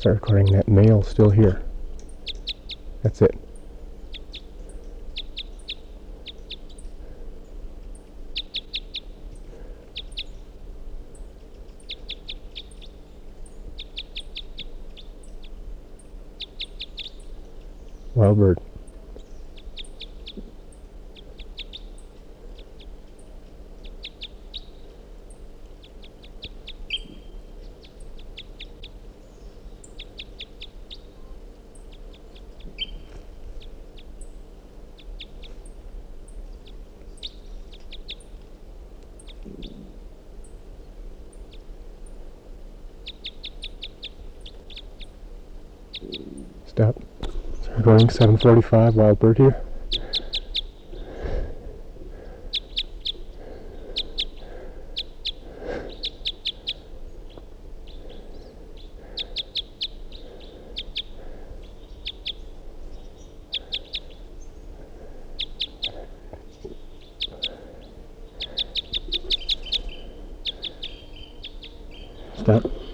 start recording. That male's still here. That's it. Wild bird. Stop. Start recording. 7:45. Wild bird here. Stop.